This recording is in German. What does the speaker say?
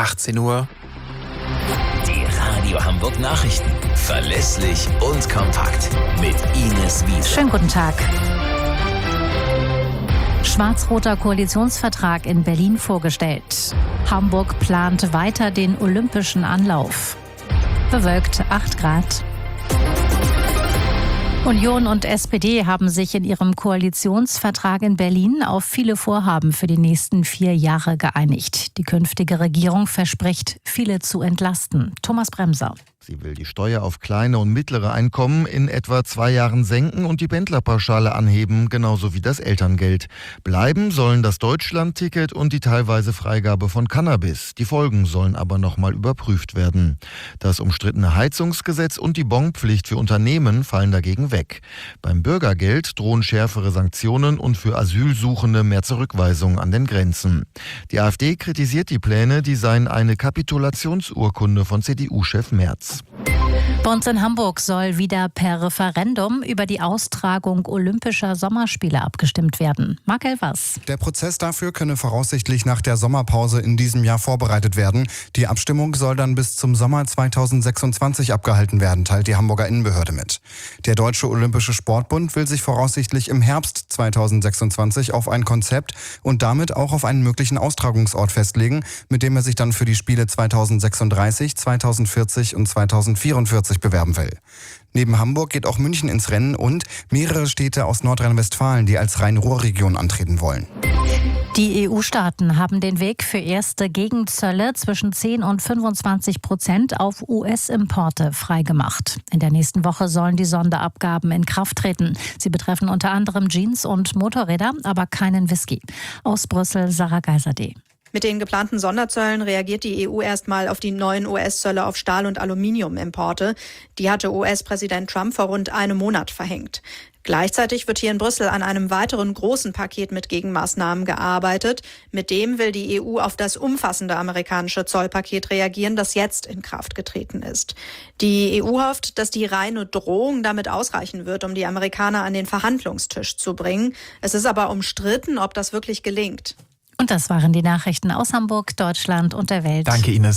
18 Uhr. Die Radio Hamburg Nachrichten. Verlässlich und kompakt. Mit Ines Wiese. Schönen guten Tag. Schwarz-roter Koalitionsvertrag in Berlin vorgestellt. Hamburg plant weiter den olympischen Anlauf. Bewölkt 8 Grad. Union und SPD haben sich in ihrem Koalitionsvertrag in Berlin auf viele Vorhaben für die nächsten 4 Jahre geeinigt. Die künftige Regierung verspricht, viele zu entlasten. Thomas Bremser. Sie will die Steuer auf kleine und mittlere Einkommen in etwa 2 Jahren senken und die Pendlerpauschale anheben, genauso wie das Elterngeld. Bleiben sollen das Deutschlandticket und die teilweise Freigabe von Cannabis. Die Folgen sollen aber nochmal überprüft werden. Das umstrittene Heizungsgesetz und die Bonpflicht für Unternehmen fallen dagegen weg. Beim Bürgergeld drohen schärfere Sanktionen und für Asylsuchende mehr Zurückweisung an den Grenzen. Die AfD kritisiert die Pläne, die seien eine Kapitulationsurkunde von CDU-Chef Merz. Bei uns in Hamburg soll wieder per Referendum über die Austragung Olympischer Sommerspiele abgestimmt werden. Marc Elvers. Der Prozess dafür könne voraussichtlich nach der Sommerpause in diesem Jahr vorbereitet werden. Die Abstimmung soll dann bis zum Sommer 2026 abgehalten werden, teilt die Hamburger Innenbehörde mit. Der Deutsche Olympische Sportbund will sich voraussichtlich im Herbst 2026 auf ein Konzept und damit auch auf einen möglichen Austragungsort festlegen, mit dem er sich dann für die Spiele 2036, 2040 und 2044 bewerben will. Neben Hamburg geht auch München ins Rennen und mehrere Städte aus Nordrhein-Westfalen, die als Rhein-Ruhr-Region antreten wollen. Die EU-Staaten haben den Weg für erste Gegenzölle zwischen 10 und 25% auf US-Importe freigemacht. In der nächsten Woche sollen die Sonderabgaben in Kraft treten. Sie betreffen unter anderem Jeans und Motorräder, aber keinen Whisky. Aus Brüssel, Sarah Geiserde. Mit den geplanten Sonderzöllen reagiert die EU erstmal auf die neuen US-Zölle auf Stahl- und Aluminiumimporte. Die hatte US-Präsident Trump vor rund einem Monat verhängt. Gleichzeitig wird hier in Brüssel an einem weiteren großen Paket mit Gegenmaßnahmen gearbeitet. Mit dem will die EU auf das umfassende amerikanische Zollpaket reagieren, das jetzt in Kraft getreten ist. Die EU hofft, dass die reine Drohung damit ausreichen wird, um die Amerikaner an den Verhandlungstisch zu bringen. Es ist aber umstritten, ob das wirklich gelingt. Und das waren die Nachrichten aus Hamburg, Deutschland und der Welt. Danke, Ines.